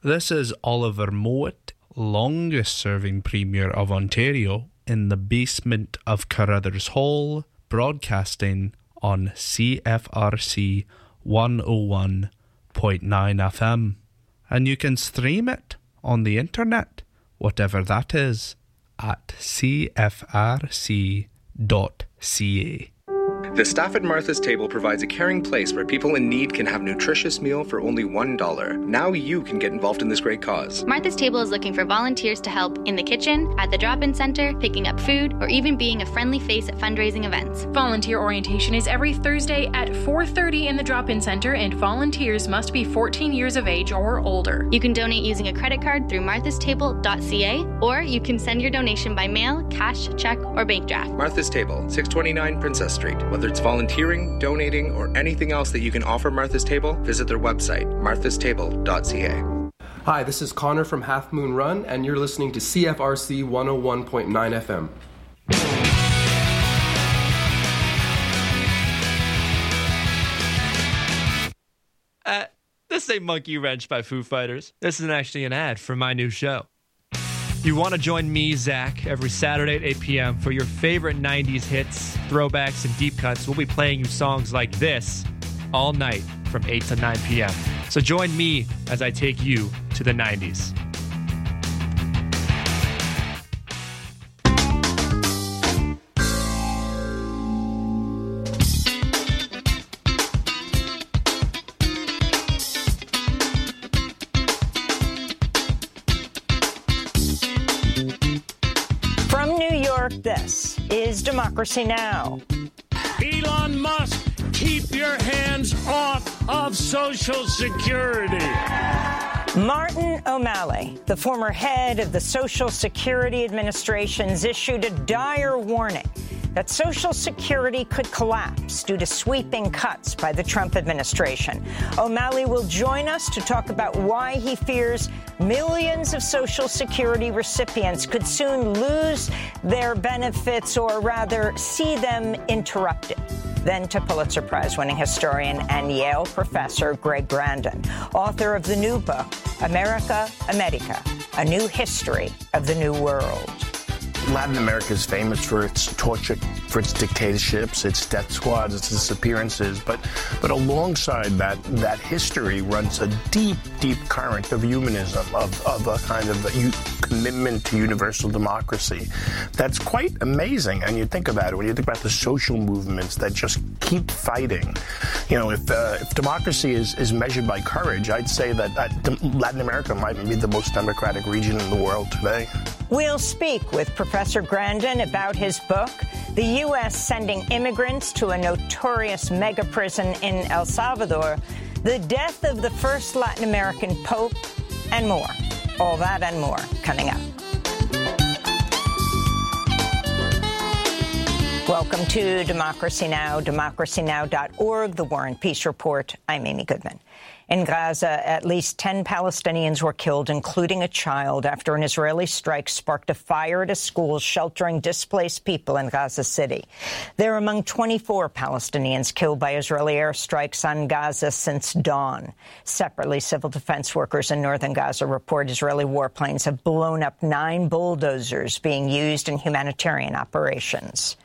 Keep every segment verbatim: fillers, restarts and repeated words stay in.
This is Oliver Mowat, longest-serving Premier of Ontario, in the basement of Carruthers Hall, broadcasting on C F R C one oh one point nine F M. And you can stream it on the internet, whatever that is, at c f r c dot c a. The staff at Martha's Table provides a caring place where people in need can have a nutritious meal for only one dollar. Now you can get involved in this great cause. Martha's Table is looking for volunteers to help in the kitchen, at the drop-in center, picking up food, or even being a friendly face at fundraising events. Volunteer orientation is every Thursday at four thirty in the drop-in center, and volunteers must be fourteen years of age or older. You can donate using a credit card through marthas table dot c a, or you can send your donation by mail, cash, check, or bank draft. Martha's Table, six twenty-nine Princess Street. Whether it's volunteering, donating, or anything else that you can offer Martha's Table, visit their website, marthas table dot c a. Hi, this is Connor from Half Moon Run, and you're listening to C F R C one oh one point nine F M. Uh, this ain't Monkey Wrench by Foo Fighters. This is actually an ad for my new show. You want to join me, Zach, every Saturday at eight p.m. for your favorite nineties hits, throwbacks, and deep cuts. We'll be playing you songs like this all night from eight to nine p.m. So join me as I take you to the nineties. This is Democracy Now! Elon Musk, keep your hands off of Social Security. Martin O'Malley, the former head of the Social Security Administration, has issued a dire warning that Social Security could collapse due to sweeping cuts by the Trump administration. O'Malley will join us to talk about why he fears millions of Social Security recipients could soon lose their benefits, or rather see them interrupted. Then to Pulitzer Prize-winning historian and Yale professor Greg Grandin, author of the new book, America, America, A New History of the New World. Latin America is famous for its torture, for its dictatorships, its death squads, its disappearances. But but alongside that that history runs a deep, deep current of humanism, of, of a kind of a u- commitment to universal democracy. That's quite amazing. And you think about it, when you think about the social movements that just keep fighting. You know, if uh, if democracy is, is measured by courage, I'd say that, that Latin America might be the most democratic region in the world today. We'll speak with Professor Grandin about his book, The U S Sending Immigrants to a Notorious Mega Prison in El Salvador, the death of the first Latin American pope, and more. All that and more coming up. Welcome to Democracy Now!, democracy now dot org, the War and Peace Report. I'm Amy Goodman. In Gaza, at least ten Palestinians were killed, including a child, after an Israeli strike sparked a fire at a school sheltering displaced people in Gaza City. They're among twenty-four Palestinians killed by Israeli airstrikes on Gaza since dawn. Separately, civil defense workers in northern Gaza report Israeli warplanes have blown up nine bulldozers being used in humanitarian operations.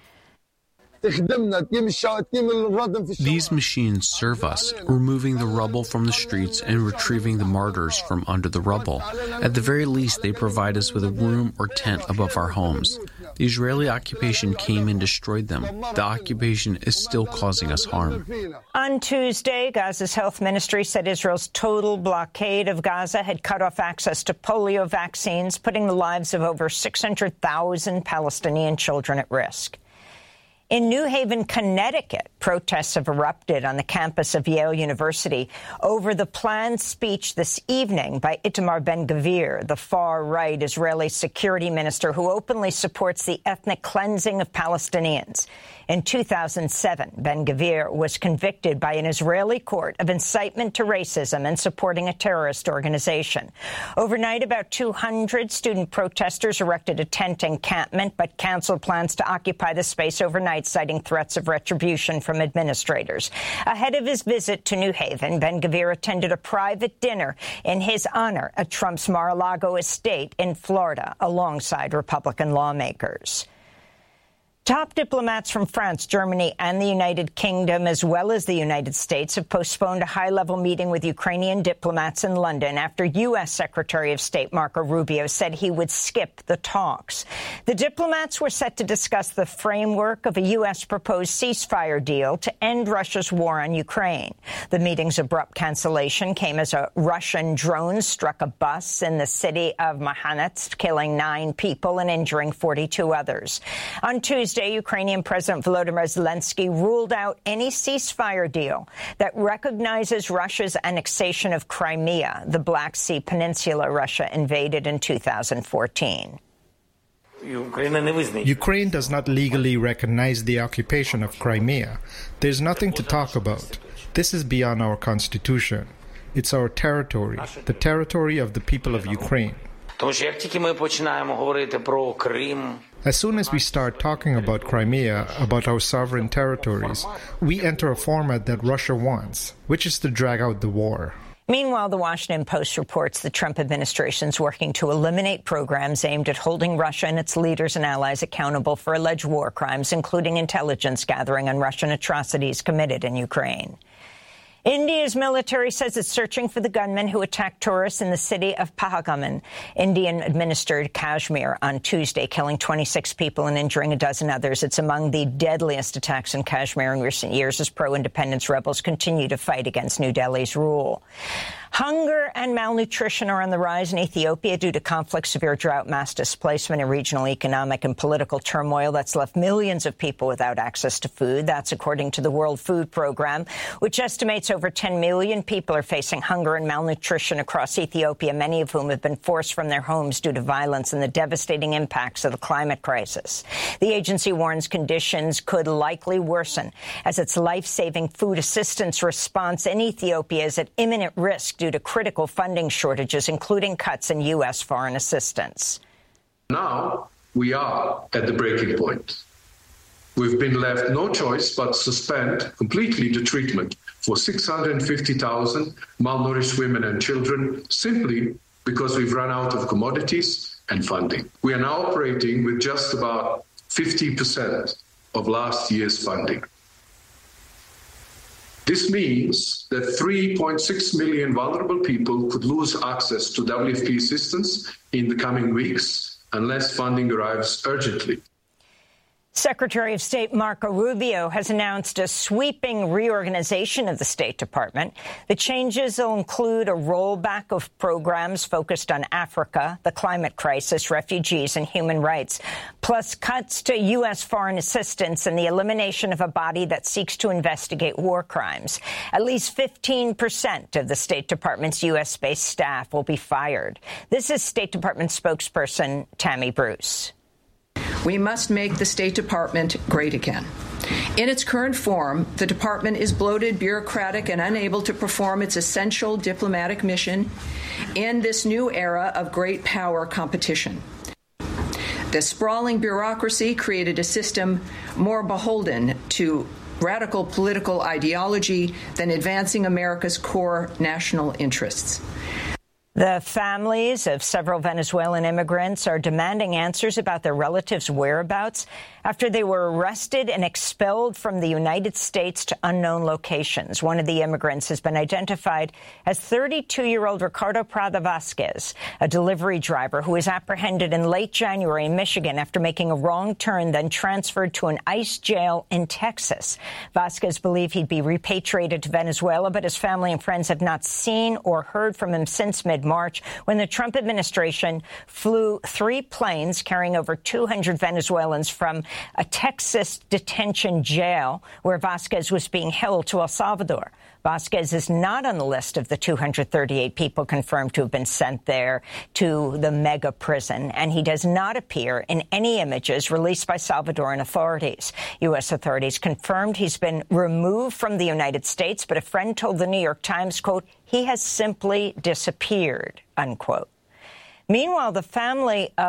These machines serve us, removing the rubble from the streets and retrieving the martyrs from under the rubble. At the very least, they provide us with a room or tent above our homes. The Israeli occupation came and destroyed them. The occupation is still causing us harm. On Tuesday, Gaza's health ministry said Israel's total blockade of Gaza had cut off access to polio vaccines, putting the lives of over six hundred thousand Palestinian children at risk. In New Haven, Connecticut, protests have erupted on the campus of Yale University over the planned speech this evening by Itamar Ben-Gvir, the far-right Israeli security minister who openly supports the ethnic cleansing of Palestinians. In two thousand seven, Ben-Gvir was convicted by an Israeli court of incitement to racism and supporting a terrorist organization. Overnight, about two hundred student protesters erected a tent encampment but canceled plans to occupy the space overnight night, citing threats of retribution from administrators. Ahead of his visit to New Haven, Ben-Gvir attended a private dinner in his honor at Trump's Mar-a-Lago estate in Florida, alongside Republican lawmakers. Top diplomats from France, Germany, and the United Kingdom, as well as the United States, have postponed a high-level meeting with Ukrainian diplomats in London after U S Secretary of State Marco Rubio said he would skip the talks. The diplomats were set to discuss the framework of a U S proposed ceasefire deal to end Russia's war on Ukraine. The meeting's abrupt cancellation came as a Russian drone struck a bus in the city of Makhanetsk, killing nine people and injuring forty-two others. On Tuesday, Ukrainian President Volodymyr Zelensky ruled out any ceasefire deal that recognizes Russia's annexation of Crimea, the Black Sea Peninsula Russia invaded in two thousand fourteen. Ukraine does not legally recognize the occupation of Crimea. There's nothing to talk about. This is beyond our constitution. It's our territory, the territory of the people of Ukraine. As soon as we start talking about Crimea, about our sovereign territories, we enter a format that Russia wants, which is to drag out the war. Meanwhile, the Washington Post reports the Trump administration is working to eliminate programs aimed at holding Russia and its leaders and allies accountable for alleged war crimes, including intelligence gathering on Russian atrocities committed in Ukraine. India's military says it's searching for the gunmen who attacked tourists in the city of Pahalgam in Indian-administered Kashmir on Tuesday, killing twenty-six people and injuring a dozen others. It's among the deadliest attacks in Kashmir in recent years as pro-independence rebels continue to fight against New Delhi's rule. Hunger and malnutrition are on the rise in Ethiopia due to conflict, severe drought, mass displacement, and regional economic and political turmoil that's left millions of people without access to food. That's according to the World Food Program, which estimates over ten million people are facing hunger and malnutrition across Ethiopia, many of whom have been forced from their homes due to violence and the devastating impacts of the climate crisis. The agency warns conditions could likely worsen as its life-saving food assistance response in Ethiopia is at imminent risk due to critical funding shortages, including cuts in U S foreign assistance. Now we are at the breaking point. We've been left no choice but suspend completely the treatment for six hundred fifty thousand malnourished women and children simply because we've run out of commodities and funding. We are now operating with just about fifty percent of last year's funding. This means that three point six million vulnerable people could lose access to W F P assistance in the coming weeks unless funding arrives urgently. Secretary of State Marco Rubio has announced a sweeping reorganization of the State Department. The changes will include a rollback of programs focused on Africa, the climate crisis, refugees, and human rights, plus cuts to U S foreign assistance and the elimination of a body that seeks to investigate war crimes. At least fifteen percent of the State Department's U S-based staff will be fired. This is State Department spokesperson Tammy Bruce. We must make the State Department great again. In its current form, the department is bloated, bureaucratic, and unable to perform its essential diplomatic mission in this new era of great power competition. The sprawling bureaucracy created a system more beholden to radical political ideology than advancing America's core national interests. The families of several Venezuelan immigrants are demanding answers about their relatives' whereabouts after they were arrested and expelled from the United States to unknown locations. One of the immigrants has been identified as thirty-two-year-old Ricardo Prada Vasquez, a delivery driver who was apprehended in late January in Michigan after making a wrong turn, then transferred to an ICE jail in Texas. Vasquez believed he'd be repatriated to Venezuela, but his family and friends have not seen or heard from him since mid-March, when the Trump administration flew three planes carrying over two hundred Venezuelans from a Texas detention jail where Vasquez was being held to El Salvador. Vasquez is not on the list of the two hundred thirty-eight people confirmed to have been sent there to the mega prison, and he does not appear in any images released by Salvadoran authorities. U S authorities confirmed he's been removed from the United States, but a friend told the New York Times, quote, he has simply disappeared, unquote. Meanwhile, the family of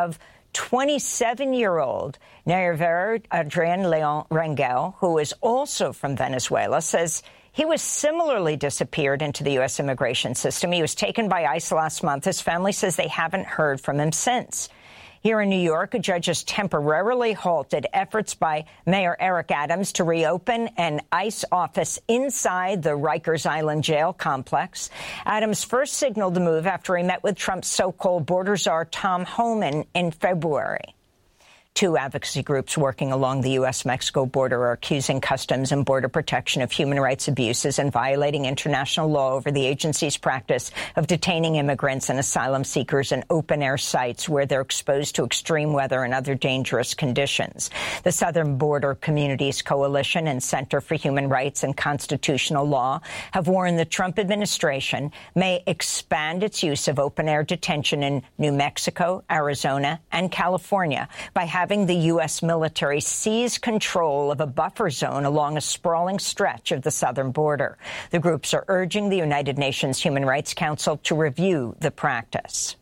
twenty-seven-year-old Nayer Adrian Leon Rangel, who is also from Venezuela, says he was similarly disappeared into the U S immigration system. He was taken by ICE last month. His family says they haven't heard from him since. Here in New York, a judge has temporarily halted efforts by Mayor Eric Adams to reopen an ICE office inside the Rikers Island jail complex. Adams first signaled the move after he met with Trump's so-called border czar Tom Homan in February. Two advocacy groups working along the U S Mexico border are accusing Customs and Border Protection of human rights abuses and violating international law over the agency's practice of detaining immigrants and asylum seekers in open-air sites where they're exposed to extreme weather and other dangerous conditions. The Southern Border Communities Coalition and Center for Human Rights and Constitutional Law have warned the Trump administration may expand its use of open-air detention in New Mexico, Arizona, and California by having having the U S military seize control of a buffer zone along a sprawling stretch of the southern border. The groups are urging the United Nations Human Rights Council to review the practice.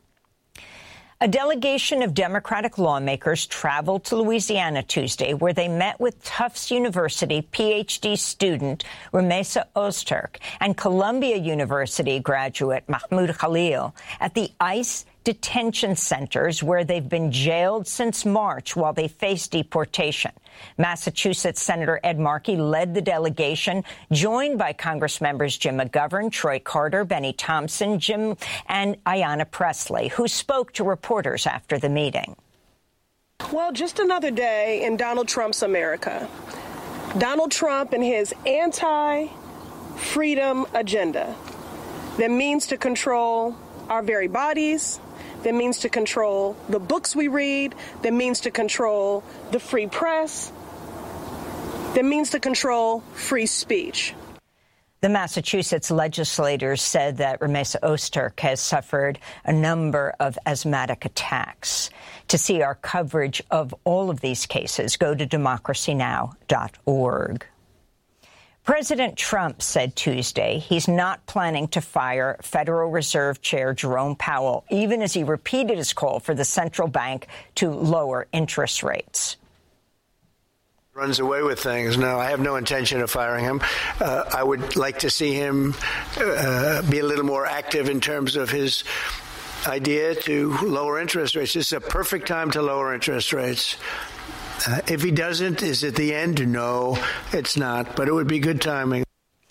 A delegation of Democratic lawmakers traveled to Louisiana Tuesday, where they met with Tufts University P H D student Rumeysa Ozturk and Columbia University graduate Mahmoud Khalil at the ICE detention centers where they've been jailed since March while they face deportation. Massachusetts Senator Ed Markey led the delegation, joined by Congress members Jim McGovern, Troy Carter, Benny Thompson, Jim and Ayanna Pressley, who spoke to reporters after the meeting. Well, just another day in Donald Trump's America. Donald Trump and his anti-freedom agenda that means to control our very bodies, that means to control the books we read, that means to control the free press, that means to control free speech. The Massachusetts legislators said that Rumeysa Ozturk has suffered a number of asthmatic attacks. To see our coverage of all of these cases, go to democracy now dot org. President Trump said Tuesday he's not planning to fire Federal Reserve Chair Jerome Powell, even as he repeated his call for the central bank to lower interest rates. Runs away with things. No, I have no intention of firing him. Uh, I would like to see him uh, be a little more active in terms of his idea to lower interest rates. This is a perfect time to lower interest rates. Uh, if he doesn't, is it the end? No, it's not, but it would be good timing.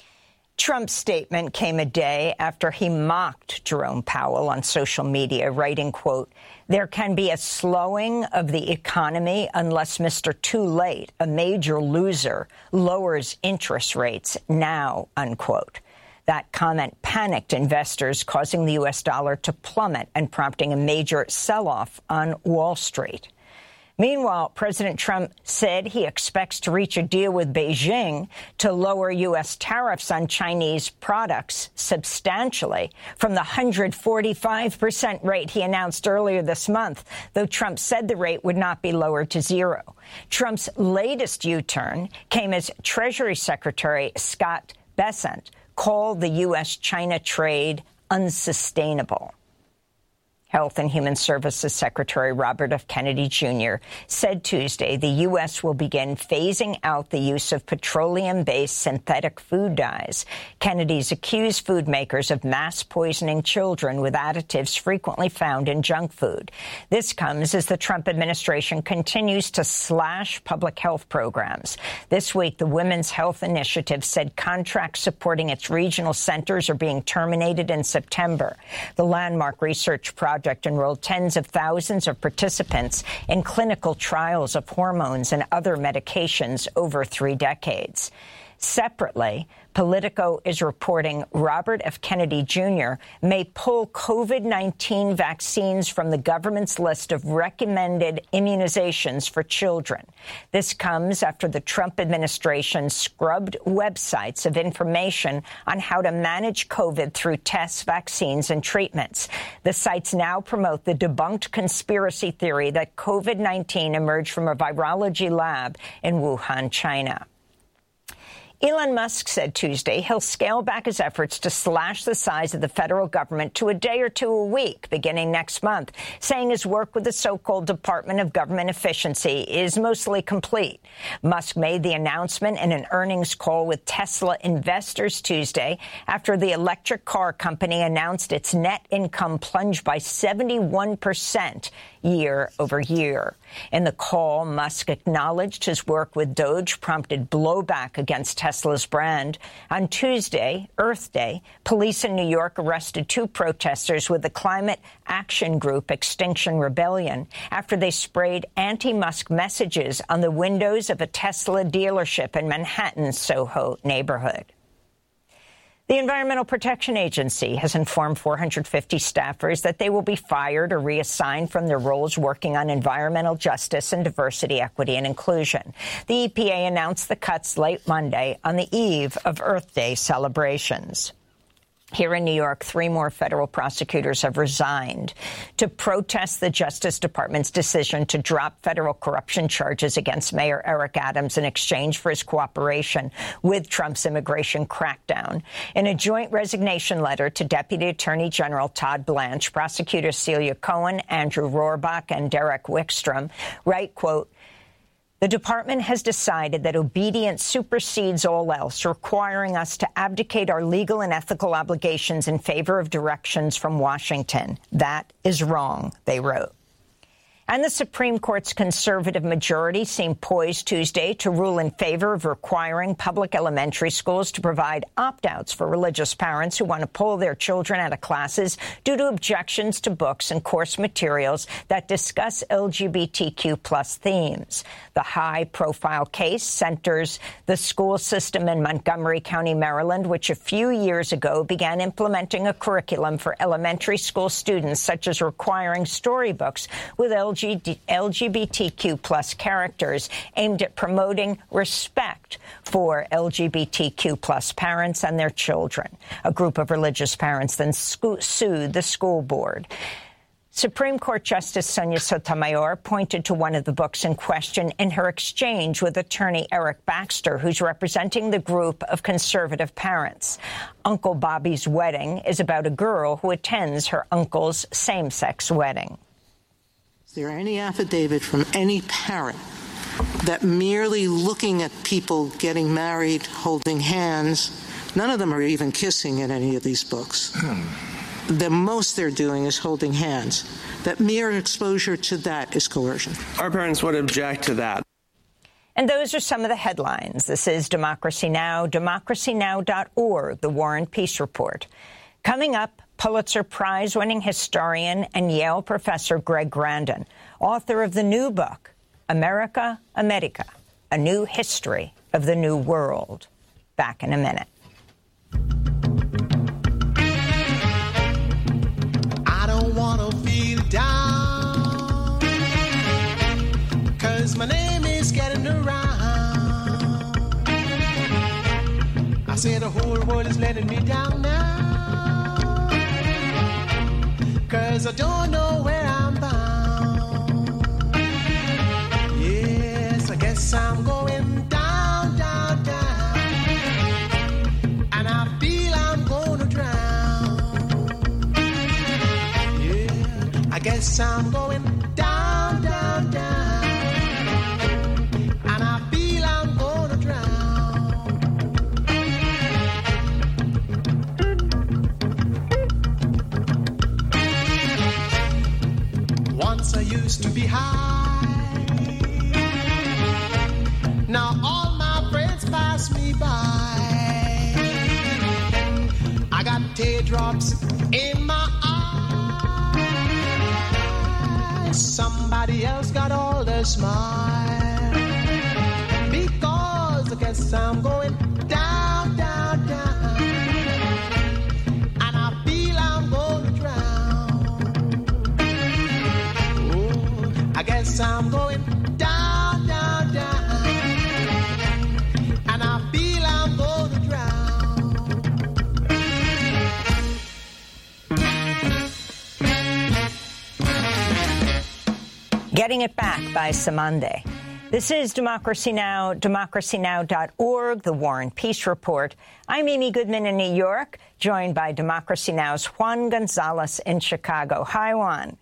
Trump's statement came a day after he mocked Jerome Powell on social media, writing, quote, "There can be a slowing of the economy unless Mister Too Late, a major loser, lowers interest rates now," unquote. That comment panicked investors, causing the U S dollar to plummet and prompting a major sell-off on Wall Street. Meanwhile, President Trump said he expects to reach a deal with Beijing to lower U S tariffs on Chinese products substantially from the one hundred forty-five percent rate he announced earlier this month, though Trump said the rate would not be lowered to zero. Trump's latest U-turn came as Treasury Secretary Scott Bessent called the U S China trade unsustainable. Health and Human Services Secretary Robert F. Kennedy Junior said Tuesday the U S will begin phasing out the use of petroleum-based synthetic food dyes. Kennedy's accused food makers of mass poisoning children with additives frequently found in junk food. This comes as the Trump administration continues to slash public health programs. This week, the Women's Health Initiative said contracts supporting its regional centers are being terminated in September. The landmark research project enrolled tens of thousands of participants in clinical trials of hormones and other medications over three decades. Separately, Politico is reporting Robert F. Kennedy Junior may pull COVID nineteen vaccines from the government's list of recommended immunizations for children. This comes after the Trump administration scrubbed websites of information on how to manage COVID through tests, vaccines, and treatments. The sites now promote the debunked conspiracy theory that COVID nineteen emerged from a virology lab in Wuhan, China. Elon Musk said Tuesday he'll scale back his efforts to slash the size of the federal government to a day or two a week beginning next month, saying his work with the so-called Department of Government Efficiency is mostly complete. Musk made the announcement in an earnings call with Tesla investors Tuesday after the electric car company announced its net income plunged by seventy-one percent year over year. In the call, Musk acknowledged his work with Doge prompted blowback against Tesla's brand. On Tuesday, Earth Day, police in New York arrested two protesters with the climate action group Extinction Rebellion after they sprayed anti-Musk messages on the windows of a Tesla dealership in Manhattan's Soho neighborhood. The Environmental Protection Agency has informed four hundred fifty staffers that they will be fired or reassigned from their roles working on environmental justice and diversity, equity, and inclusion. The E P A announced the cuts late Monday on the eve of Earth Day celebrations. Here in New York, three more federal prosecutors have resigned to protest the Justice Department's decision to drop federal corruption charges against Mayor Eric Adams in exchange for his cooperation with Trump's immigration crackdown. In a joint resignation letter to Deputy Attorney General Todd Blanche, prosecutors Celia Cohen, Andrew Rohrbach, and Derek Wickstrom write, quote, "The department has decided that obedience supersedes all else, requiring us to abdicate our legal and ethical obligations in favor of directions from Washington. That is wrong," they wrote. And the Supreme Court's conservative majority seemed poised Tuesday to rule in favor of requiring public elementary schools to provide opt-outs for religious parents who want to pull their children out of classes due to objections to books and course materials that discuss L G B T Q plus themes. The high-profile case centers the school system in Montgomery County, Maryland, which a few years ago began implementing a curriculum for elementary school students, such as requiring storybooks with L G B T Q plus characters aimed at promoting respect for L G B T Q plus parents and their children. A group of religious parents then sued the school board. Supreme Court Justice Sonia Sotomayor pointed to one of the books in question in her exchange with attorney Eric Baxter, who's representing the group of conservative parents. Uncle Bobby's Wedding is about a girl who attends her uncle's same-sex wedding. Is there any affidavit from any parent that merely looking at people getting married, holding hands, none of them are even kissing in any of these books. The most they're doing is holding hands. That mere exposure to that is coercion. Our parents would object to that. And those are some of the headlines. This is Democracy Now!, democracy now dot org, the War and Peace Report. Coming up, Pulitzer Prize-winning historian and Yale professor Greg Grandin, author of the new book, America, America, A New History of the New World. Back in a minute. I don't want to feel down, 'cause my name is getting around. I say the whole world is letting me down now, 'cause I don't know where I'm bound. Yes, I guess I'm going down, down, down, and I feel I'm gonna drown. Yeah, I guess I'm going down, down, down, and I feel I'm gonna drown. Once I used to be high, now all my friends pass me by. I got teardrops in my eyes, somebody else got all the smile, because I guess I'm going down, down, down, and I feel I'm gonna drown. Oh, I guess I'm going down, down, down, and I feel I'm gonna drown. Getting It Back by Samande. This is Democracy Now!, democracy now dot org, the War and Peace Report. I'm Amy Goodman in New York, joined by Democracy Now!'s Juan Gonzalez in Chicago. Hi, Juan.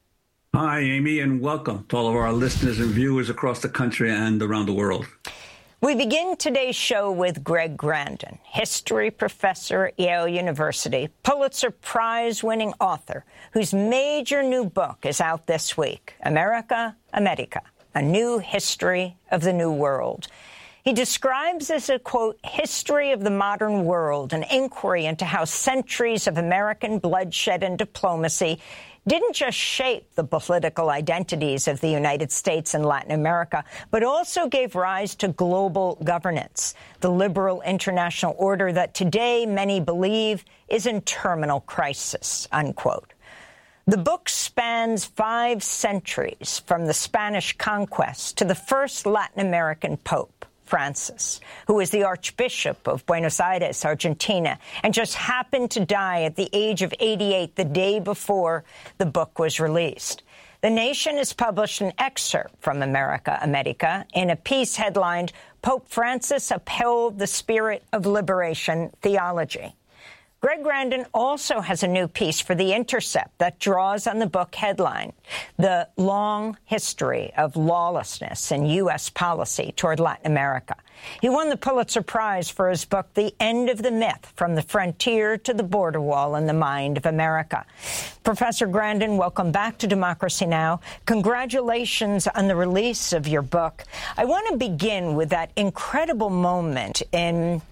Hi, Amy, and welcome to all of our listeners and viewers across the country and around the world. We begin today's show with Greg Grandin, history professor at Yale University, Pulitzer Prize-winning author, whose major new book is out this week, America, America, A New History of the New World. He describes as a, quote, history of the modern world, an inquiry into how centuries of American bloodshed and diplomacy didn't just shape the political identities of the United States and Latin America, but also gave rise to global governance, the liberal international order that today many believe is in terminal crisis, unquote. The book spans five centuries, from the Spanish conquest to the first Latin American pope, Francis, who was the Archbishop of Buenos Aires, Argentina, and just happened to die at the age of eighty-eight the day before the book was released. The Nation has published an excerpt from America, America, in a piece headlined, Pope Francis Upheld the Spirit of Liberation Theology. Greg Grandin also has a new piece for The Intercept that draws on the book headline, The Long History of Lawlessness in U S Policy Toward Latin America. He won the Pulitzer Prize for his book, The End of the Myth, From the Frontier to the Border Wall in the Mind of America. Professor Grandin, welcome back to Democracy Now! Congratulations on the release of your book. I want to begin with that incredible moment in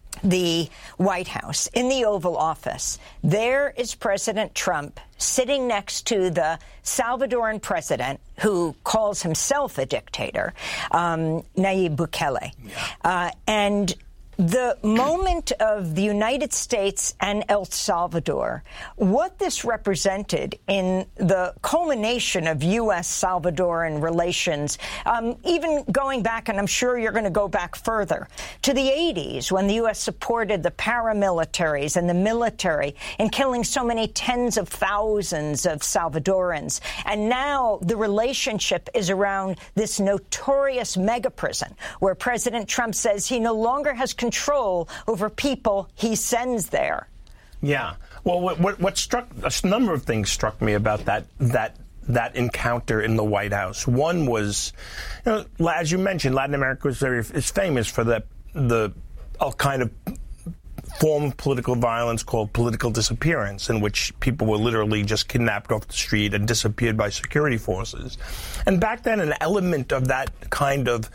the White House, in the Oval Office. There is President Trump sitting next to the Salvadoran president, who calls himself a dictator, um, Nayib Bukele. Yeah. Uh, and the moment of the United States and El Salvador, what this represented in the culmination of U S Salvadoran relations, um, even going back, and I'm sure you're going to go back further, to the eighties, when the U S supported the paramilitaries and the military in killing so many tens of thousands of Salvadorans. And now the relationship is around this notorious mega prison, where President Trump says he no longer has control over people he sends there. Yeah. Well, what, what, what struck, a number of things struck me about that that that encounter in the White House. One was, you know, as you mentioned, Latin America is very is famous for the the a kind of form of political violence called political disappearance, in which people were literally just kidnapped off the street and disappeared by security forces. And back then, an element of that kind of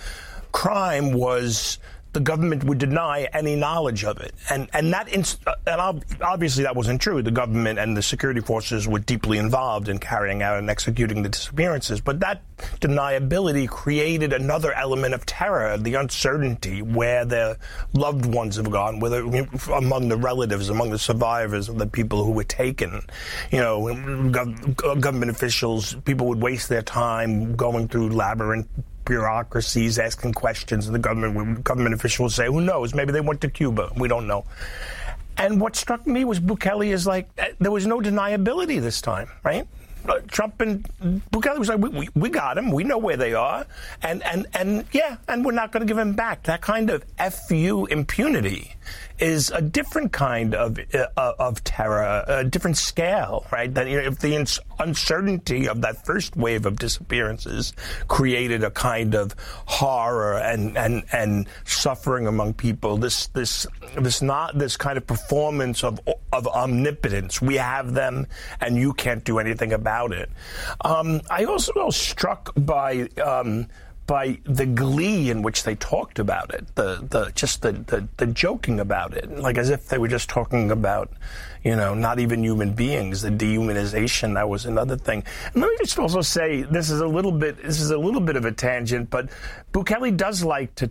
crime was the government would deny any knowledge of it. And and that inst- and obviously that wasn't true. The government and the security forces were deeply involved in carrying out and executing the disappearances. But that deniability created another element of terror, the uncertainty where their loved ones have gone, whether among the relatives, among the survivors of the people who were taken. You know, gov- government officials, people would waste their time going through labyrinth bureaucracies, asking questions, and the government government officials say, who knows, maybe they went to Cuba, we don't know. And what struck me was Bukele is like, there was no deniability this time, right? Trump and Bukele was like, we, we, we got him, we know where they are, and, and, and yeah, and we're not going to give him back. That kind of F U impunity is a different kind of uh, of terror, a different scale, right? That, you know, if the ins- uncertainty of that first wave of disappearances created a kind of horror and, and, and suffering among people, this this this not this kind of performance of of omnipotence. We have them, and you can't do anything about it. Um, I also was struck by. Um, by the glee in which they talked about it, the the just the, the, the joking about it, like as if they were just talking about, you know, not even human beings, the dehumanization, that was another thing. And let me just also say, this is a little bit, this is a little bit of a tangent, but Bukele does like to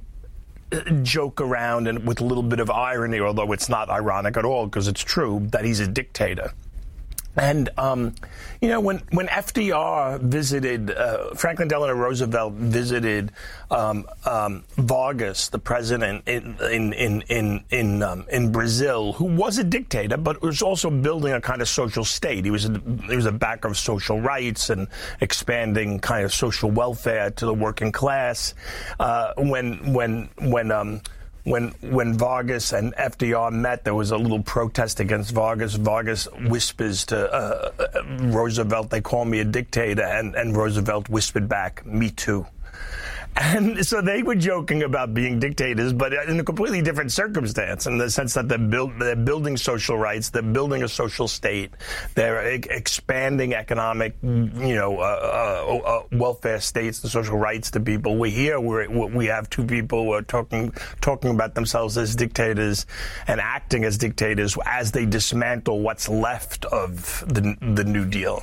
joke around and with a little bit of irony, although it's not ironic at all because it's true, that he's a dictator. And, um, you know, when, when F D R visited, uh, Franklin Delano Roosevelt visited um, um, Vargas, the president in in in in in, um, in Brazil, who was a dictator, but was also building a kind of social state. He was a, he was a backer of social rights and expanding kind of social welfare to the working class. Uh, when when when um, When when Vargas and F D R met, there was a little protest against Vargas. Vargas whispers to uh, Roosevelt, "They call me a dictator," and, and Roosevelt whispered back, "Me too." And so they were joking about being dictators, but in a completely different circumstance, in the sense that they're, build, they're building social rights, they're building a social state, they're e- expanding economic, you know, uh, uh, uh, welfare states and social rights to people. We here we're, we have two people who are talking talking about themselves as dictators and acting as dictators as they dismantle what's left of the the New Deal.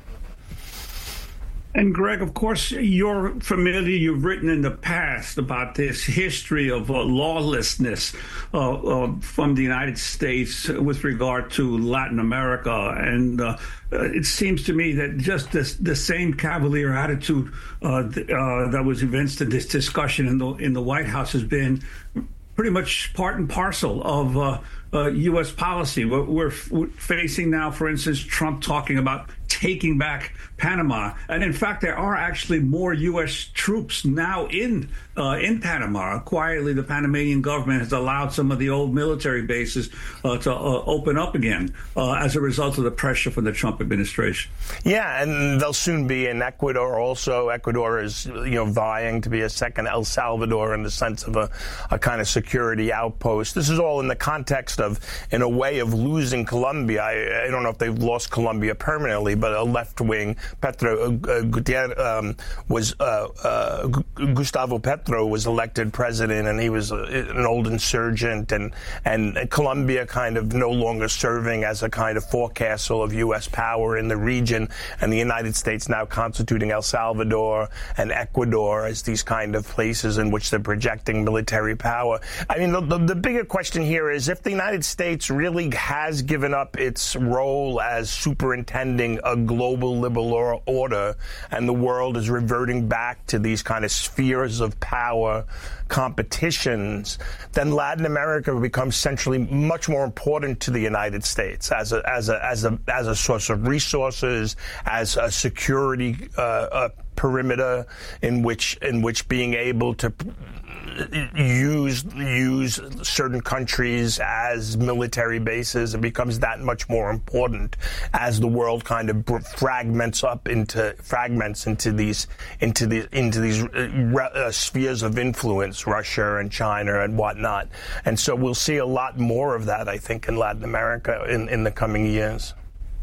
And Greg, of course, you're familiar, you've written in the past about this history of uh, lawlessness uh, uh, from the United States with regard to Latin America. And uh, it seems to me that just this, the same cavalier attitude uh, th- uh, that was evinced in this discussion in the, in the White House has been pretty much part and parcel of uh, uh, U S policy. We're, we're, we're facing now, for instance, Trump talking about taking back Panama. And in fact, there are actually more U S troops now in uh, in Panama. Quietly, the Panamanian government has allowed some of the old military bases uh, to uh, open up again uh, as a result of the pressure from the Trump administration. Yeah, and they'll soon be in Ecuador also. Ecuador is, you know, vying to be a second El Salvador in the sense of a, a kind of security outpost. This is all in the context of, in a way, of losing Colombia. I, I don't know if they've lost Colombia permanently, but a left-wing Petro uh, Gutierrez um, was uh, uh, Gustavo Petro was elected president, and he was a, an old insurgent, and and Colombia kind of no longer serving as a kind of forecastle of U S power in the region, and the United States now constituting El Salvador and Ecuador as these kind of places in which they're projecting military power. I mean, the, the, the bigger question here is if the United States really has given up its role as superintending a global liberal order, and the world is reverting back to these kind of spheres of power competitions, then Latin America becomes centrally much more important to the United States as a as a as a as a source of resources, as a security uh, uh, perimeter in which in which being able to use use certain countries as military bases, it becomes that much more important as the world kind of fragments up into fragments into these into the into these uh, spheres of influence, Russia and China and whatnot. And so we'll see a lot more of that, I think, in Latin America in, in the coming years.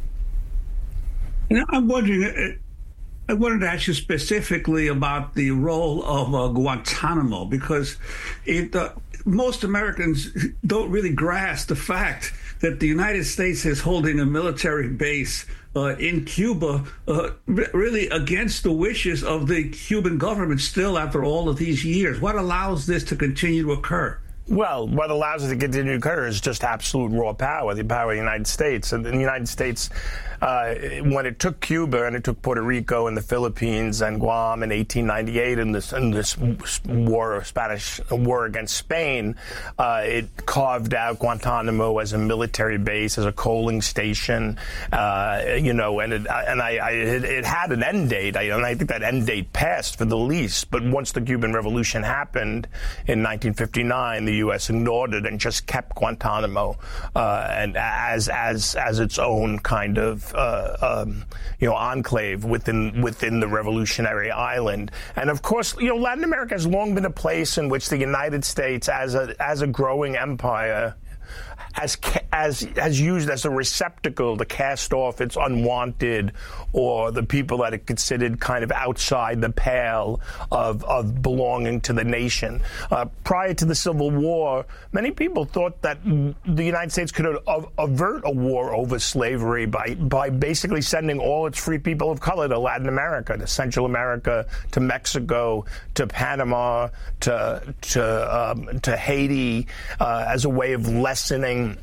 You know, I'm wondering. Uh, I wanted to ask you specifically about the role of uh, Guantanamo, because it, uh, most Americans don't really grasp the fact that the United States is holding a military base uh, in Cuba, uh, really against the wishes of the Cuban government still after all of these years. What allows this to continue to occur? Well, what allows it to continue to occur is just absolute raw power, the power of the United States. And the United States, uh, when it took Cuba and it took Puerto Rico and the Philippines and Guam in eighteen ninety-eight in this, in this war, Spanish war against Spain, uh, it carved out Guantanamo as a military base, as a coaling station, uh, you know, and it, and I, I it, it had an end date, I, and I think that end date passed for the least. But once the Cuban Revolution happened in nineteen fifty-nine, the U S ignored it and just kept Guantanamo uh, and as as as its own kind of uh, um, you know enclave within within the revolutionary island. And of course, you know, Latin America has long been a place in which the United States, as a as a growing empire, As, as as used as a receptacle to cast off its unwanted or the people that it considered kind of outside the pale of, of belonging to the nation. Uh, prior to the Civil War, many people thought that the United States could a- avert a war over slavery by, by basically sending all its free people of color to Latin America, to Central America, to Mexico, to Panama, to, to, um, to Haiti, uh, as a way of lessening racial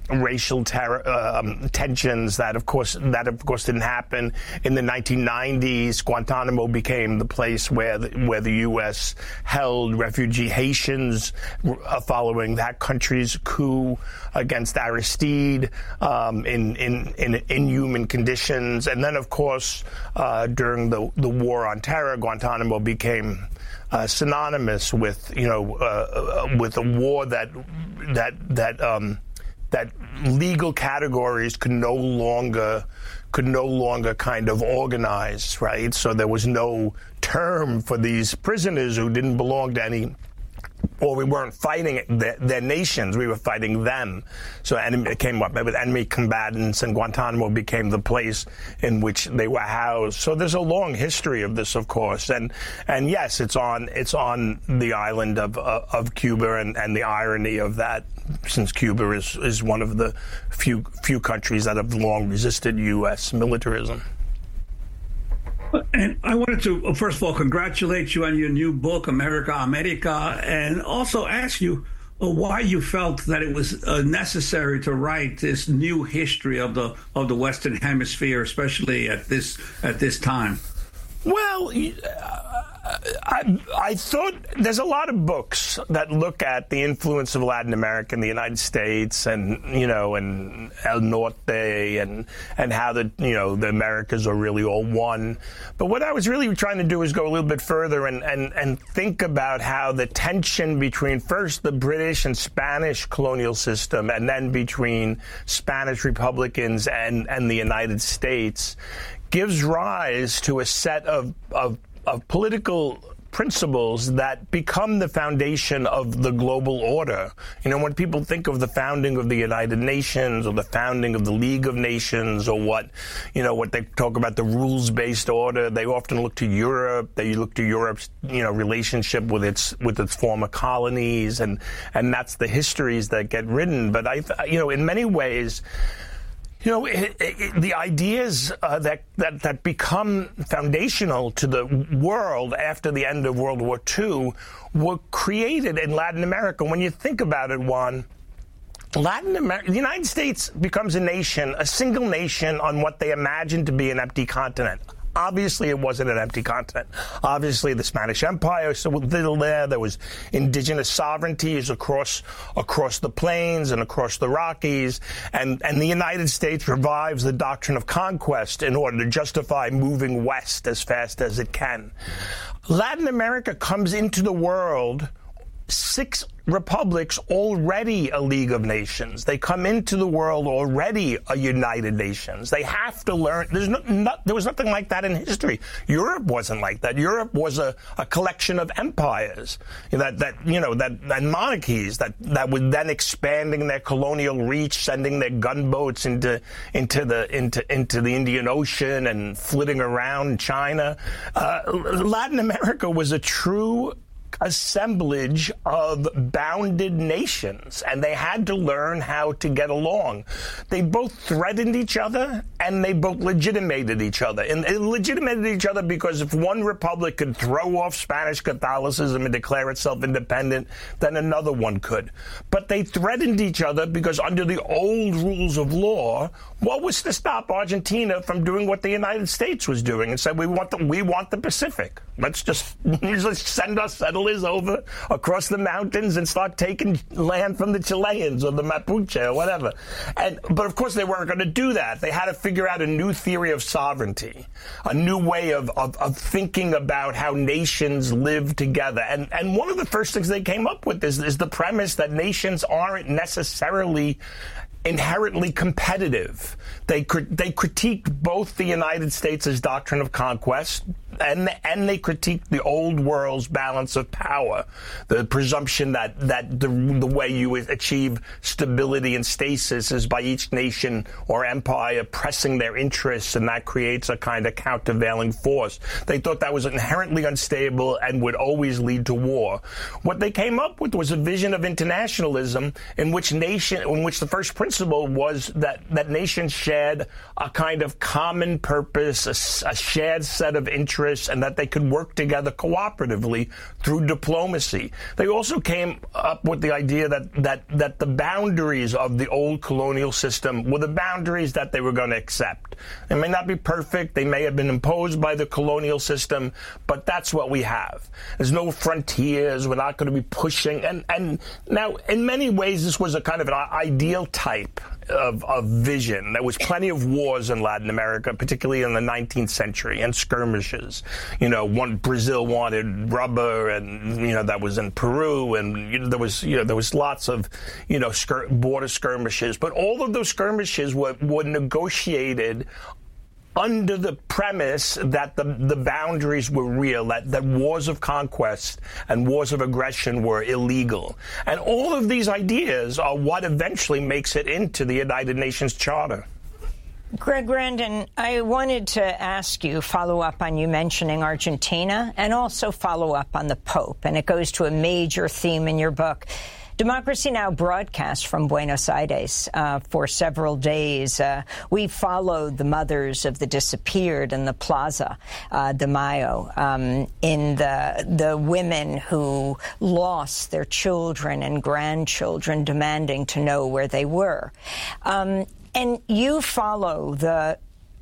racial ter- um, tensions that, of course, that of course didn't happen. In the nineteen nineties, Guantanamo became the place where the, where the U S held refugee Haitians uh, following that country's coup against Aristide um, in, in, in inhuman conditions. And then, of course, uh, during the, the War on Terror, Guantanamo became uh, synonymous with, you know, uh, with a war that that that um, that legal categories could no longer could no longer kind of organize, right? So there was no term for these prisoners who didn't belong to any, or we weren't fighting their, their nations, we were fighting them. So enemy, it came up with enemy combatants, and Guantanamo became the place in which they were housed. So there's a long history of this, of course, and and yes, it's on it's on the island of uh, of Cuba, and, and the irony of that, since Cuba is is one of the few few countries that have long resisted U S militarism. And I wanted to, first of all, congratulate you on your new book, America, America, and also ask you uh, why you felt that it was uh, necessary to write this new history of the of the Western Hemisphere, especially at this at this time. Well, I, I thought there's a lot of books that look at the influence of Latin America in the United States, and, you know, and El Norte, and and how the, you know, the Americas are really all one. But what I was really trying to do is go a little bit further and, and, and think about how the tension between first the British and Spanish colonial system, and then between Spanish Republicans and, and the United States, gives rise to a set of, of of political principles that become the foundation of the global order. You know, when people think of the founding of the United Nations or the founding of the League of Nations, or what, you know, what they talk about the rules-based order, they often look to Europe. They look to Europe's, you know, relationship with its with its former colonies, and and that's the histories that get written. But I, you know, in many ways, you know, it, it, the ideas uh, that, that that become foundational to the world after the end of World War Two were created in Latin America. When you think about it, Juan, Latin America, the United States becomes a nation, a single nation on what they imagined to be an empty continent. Obviously, it wasn't an empty continent. Obviously, the Spanish Empire was still there. There was indigenous sovereignties across across the plains and across the Rockies. And, and the United States revives the doctrine of conquest in order to justify moving west as fast as it can. Latin America comes into the world six republics, already a League of Nations. They come into the world already a United Nations. They have to learn. There's no, not, there was nothing like that in history. Europe wasn't like that. Europe was a, a collection of empires that, that you know, that, that monarchies that, that were then expanding their colonial reach, sending their gunboats into into the into into the Indian Ocean and flitting around China. Uh, Latin America was a true assemblage of bounded nations, and they had to learn how to get along. They both threatened each other, and they both legitimated each other. And they legitimated each other because if one republic could throw off Spanish Catholicism and declare itself independent, then another one could. But they threatened each other because under the old rules of law, what was to stop Argentina from doing what the United States was doing and said, we want the, we want the Pacific. Let's just, just send our settlers over across the mountains and start taking land from the Chileans or the Mapuche or whatever. And but of course they weren't going to do that. They had to figure out a new theory of sovereignty, a new way of, of, of thinking about how nations live together. And and one of the first things they came up with is, is the premise that nations aren't necessarily inherently competitive. They they critiqued both the United States' doctrine of conquest, and and they critiqued the old world's balance of power, the presumption that that the, the way you achieve stability and stasis is by each nation or empire pressing their interests, and that creates a kind of countervailing force. They thought that was inherently unstable and would always lead to war. What they came up with was a vision of internationalism in which nation, in which the first principle was that, that nations shared a kind of common purpose, a, a shared set of interests, interests and that they could work together cooperatively through diplomacy. They also came up with the idea that that that the boundaries of the old colonial system were the boundaries that they were going to accept. They may not be perfect. They may have been imposed by the colonial system, but that's what we have. There's no frontiers. We're not going to be pushing. And, and now, in many ways, this was a kind of an ideal type of, of vision. There was plenty of wars in Latin America, particularly in the nineteenth century, and skirmishes. You know, one Brazil wanted rubber, and you know that was in Peru, and you know, there was you know there was lots of you know skir- border skirmishes. But all of those skirmishes were were negotiated under the premise that the, the boundaries were real, that, that wars of conquest and wars of aggression were illegal. And all of these ideas are what eventually makes it into the United Nations Charter. Greg Grandin, I wanted to ask you, follow up on you mentioning Argentina, and also follow up on the Pope. And it goes to a major theme in your book. Democracy Now! Broadcast from Buenos Aires uh, for several days. Uh, we followed the mothers of the disappeared in the Plaza uh, de Mayo, um, in the the women who lost their children and grandchildren, demanding to know where they were. Um, and you follow the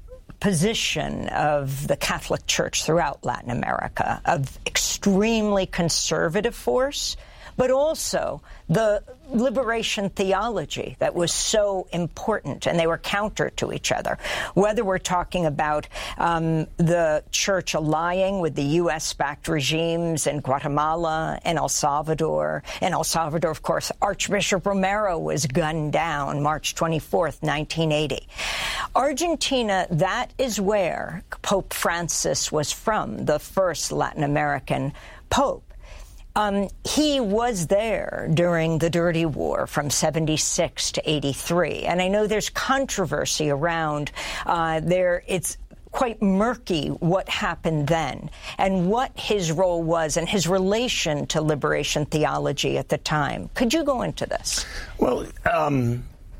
position of the Catholic Church throughout Latin America, of extremely conservative force, but also the liberation theology that was so important, and they were counter to each other. Whether we're talking about um, the church allying with the U S-backed regimes in Guatemala and El Salvador. In El Salvador, of course, Archbishop Romero was gunned down March twenty-fourth, nineteen eighty. Argentina, that is where Pope Francis was from, the first Latin American pope. Um, he was there during the Dirty War from seventy-six to eighty-three. And I know there's controversy around uh, there. It's quite murky what happened then and what his role was and his relation to liberation theology at the time. Could you go into this? Well, um...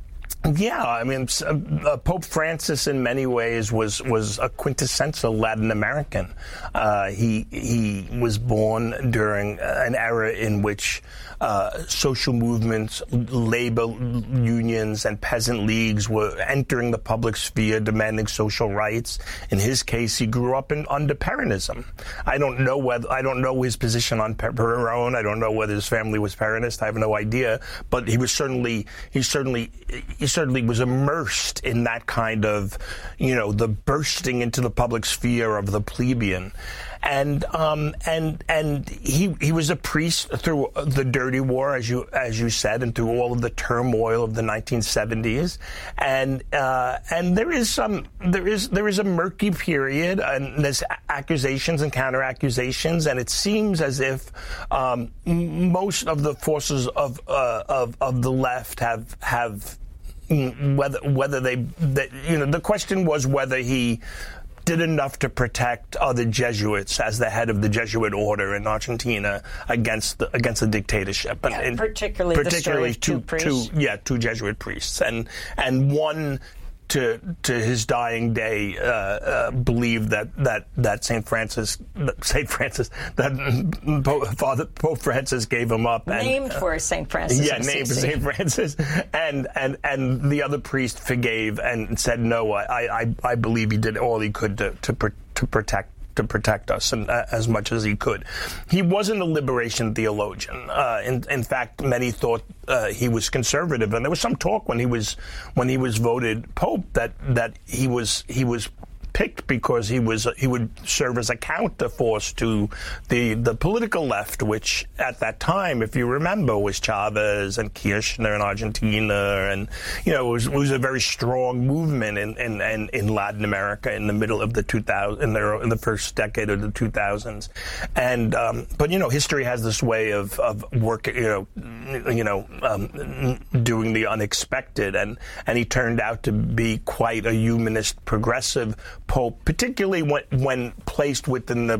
Yeah, I mean, uh, Pope Francis in many ways was, was a quintessential Latin American. Uh, he he was born during an era in which uh, social movements, labor unions, and peasant leagues were entering the public sphere, demanding social rights. In his case, he grew up in under Peronism. I don't know whether I don't know his position on Perón. I don't know whether his family was Peronist. I have no idea. But he was certainly he certainly he certainly was immersed in that kind of, you know, the bursting into the public sphere of the plebeian. And um, and and he he was a priest through the Dirty War, as you as you said, and through all of the turmoil of the nineteen seventies. And uh, and there is some there is there is a murky period, and there's accusations and counter accusations, and it seems as if um, most of the forces of uh, of of the left have have whether whether they, they you know the question was whether he did enough to protect other Jesuits as the head of the Jesuit order in Argentina against the, against the dictatorship, yeah, and particularly, particularly the story of two, two, priests. two yeah two Jesuit priests, and and one to to his dying day uh, uh, believed that that that Saint Francis Saint Francis that Pope, Father Pope Francis gave him up, named and, uh, for Saint Francis. Yeah, named for Saint Francis, and and and the other priest forgave and said, no, I I I believe he did all he could to to to protect. to protect us and, uh, as much as he could. He wasn't a liberation theologian. Uh, in, in fact, many thought uh, he was conservative, and there was some talk when he was when he was voted pope that that he was he was picked because he was he would serve as a counterforce to the the political left, which at that time, if you remember, was Chavez and Kirchner in Argentina, and you know it was, it was a very strong movement in, in, in, in Latin America in the middle of the two thousands, in the in the first decade of the two thousands, and um, but you know history has this way of of working, you know, you know, um, doing the unexpected, and and he turned out to be quite a humanist, progressive pope, particularly when when placed within the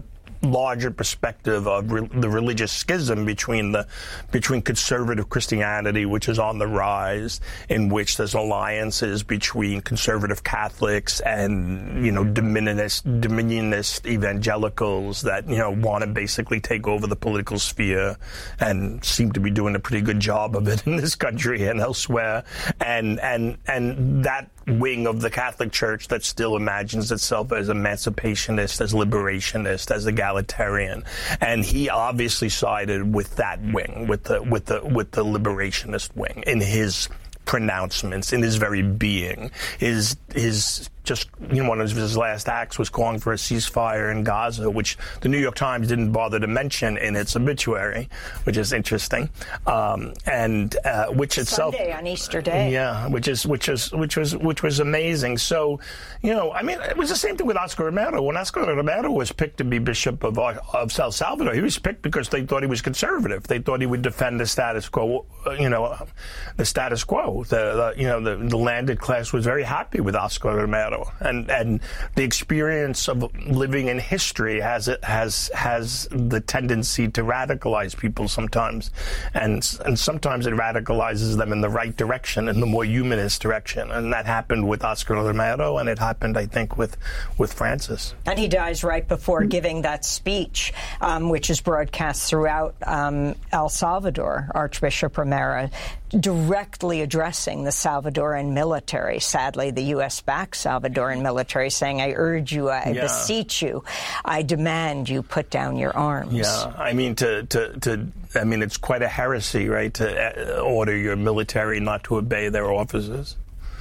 larger perspective of re- the religious schism between the between conservative Christianity, which is on the rise, in which there's alliances between conservative Catholics and, you know, dominionist, dominionist evangelicals that, you know, want to basically take over the political sphere and seem to be doing a pretty good job of it in this country and elsewhere. And and and that wing of the Catholic Church that still imagines itself as emancipationist, as liberationist, as egalitarian, and he obviously sided with that wing, with the with the with the liberationist wing in his pronouncements, in his very being. His his just, you know, one of his last acts was calling for a ceasefire in Gaza, which the New York Times didn't bother to mention in its obituary, which is interesting, um, and uh, which itself Sunday on Easter Day, yeah, which is which is which was which was amazing. So, you know, I mean, it was the same thing with Oscar Romero. When Oscar Romero was picked to be Bishop of of El Salvador, he was picked because they thought he was conservative. They thought he would defend the status quo, you know, the status quo. The, the you know the, the landed class was very happy with Oscar Romero. And and the experience of living in history has it has has the tendency to radicalize people sometimes, and and sometimes it radicalizes them in the right direction, in the more humanist direction, and that happened with Oscar Romero, and it happened, I think, with with Francis. And he dies right before giving that speech, um, which is broadcast throughout um, El Salvador. Archbishop Romero directly addressing the Salvadoran military. Sadly, the U S backed Salvadoran military, saying, I urge you, I yeah. beseech you, I demand you put down your arms. Yeah, I mean, to, to, to, I mean, it's quite a heresy, right, to order your military not to obey their officers.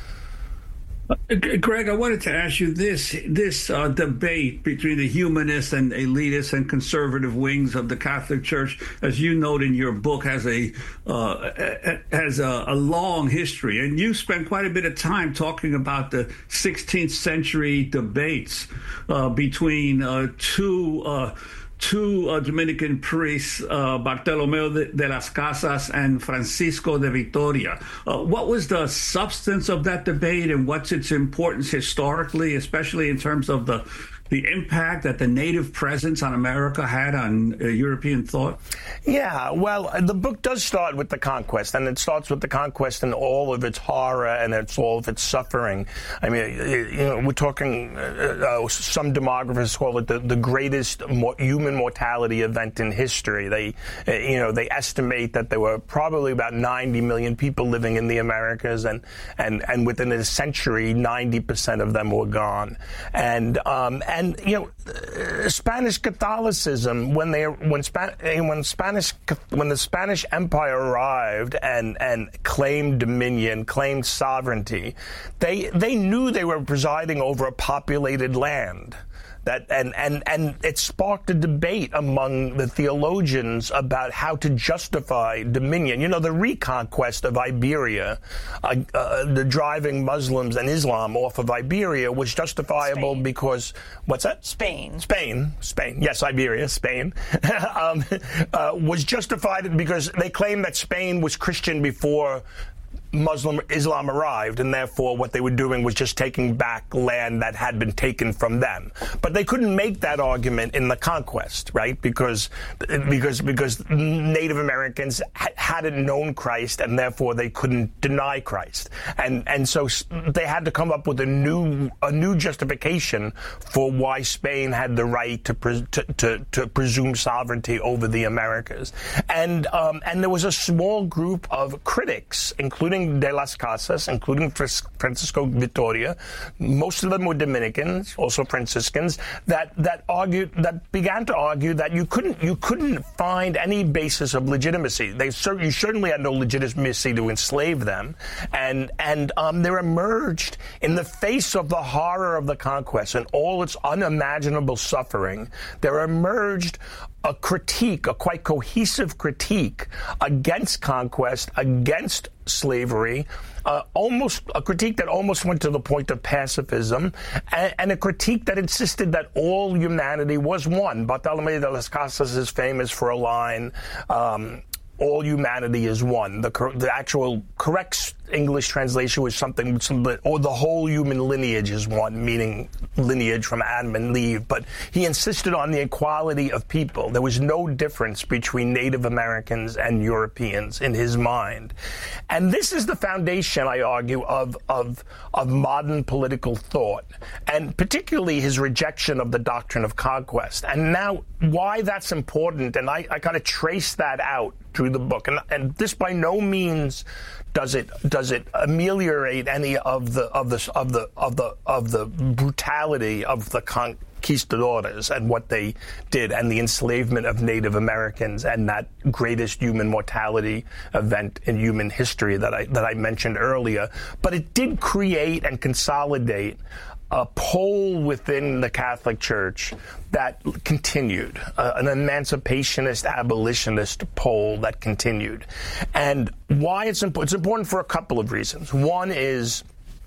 Uh, Greg, I wanted to ask you this this uh, debate between the humanist and elitist and conservative wings of the Catholic Church, as you note in your book, has a uh, has a, a long history, and you spent quite a bit of time talking about the sixteenth century debates uh, between uh, two uh, two uh, Dominican priests, uh, Bartolomeo de, de las Casas and Francisco de Vitoria. Uh, what was the substance of that debate, and what's its importance historically, especially in terms of the the impact that the native presence on America had on uh, European thought? Yeah, well, the book does start with the conquest, and it starts with the conquest and all of its horror and it's all of its suffering. I mean, you know, we're talking, uh, uh, some demographers call it the, the greatest mo- human mortality event in history. They, uh, you know, they estimate that there were probably about ninety million people living in the Americas, and and, and within a century, ninety percent of them were gone. And um, and And, you know, uh, Spanish Catholicism, when they when Span- when Spanish when the Spanish Empire arrived and and claimed dominion, claimed sovereignty, they they knew they were presiding over a populated land. That and, and, and it sparked a debate among the theologians about how to justify dominion. You know, the reconquest of Iberia, uh, uh, the driving Muslims and Islam off of Iberia was justifiable Spain. because, what's that? Spain. Spain. Spain. Yes, Iberia, Spain. um, uh, was justified because they claimed that Spain was Christian before Muslim Islam arrived, and therefore what they were doing was just taking back land that had been taken from them. But they couldn't make that argument in the conquest, right? Because because because Native Americans ha- hadn't known Christ, and therefore they couldn't deny Christ. And and so they had to come up with a new a new justification for why Spain had the right to pre- to, to, to presume sovereignty over the Americas. And um, and there was a small group of critics, including De las Casas, including Francisco Vitoria. Most of them were Dominicans, also Franciscans, that that argued that began to argue that you couldn't you couldn't find any basis of legitimacy. They cer- you certainly had no legitimacy to enslave them, and and um, there emerged in the face of the horror of the conquest and all its unimaginable suffering, there emerged a critique, a quite cohesive critique against conquest, against slavery, uh, almost a critique that almost went to the point of pacifism, and, and a critique that insisted that all humanity was one. Bartolomé de las Casas is famous for a line, um, all humanity is one. The, cor- the actual correct English translation was something, some, or the whole human lineage is one, meaning lineage from Adam and Eve. But he insisted on the equality of people. There was no difference between Native Americans and Europeans in his mind. And this is the foundation, I argue, of, of, of modern political thought, and particularly his rejection of the doctrine of conquest. And now, why that's important, and I, I kind of trace that out through the book, and, and this by no means does it does it ameliorate any of the of the of the of the of the brutality of the conquistadores and what they did, and the enslavement of Native Americans, and that greatest human mortality event in human history that I that I mentioned earlier. But it did create and consolidate a pole within the Catholic Church that continued, uh, an emancipationist, abolitionist pole that continued. And why it's important? It's important for a couple of reasons. One is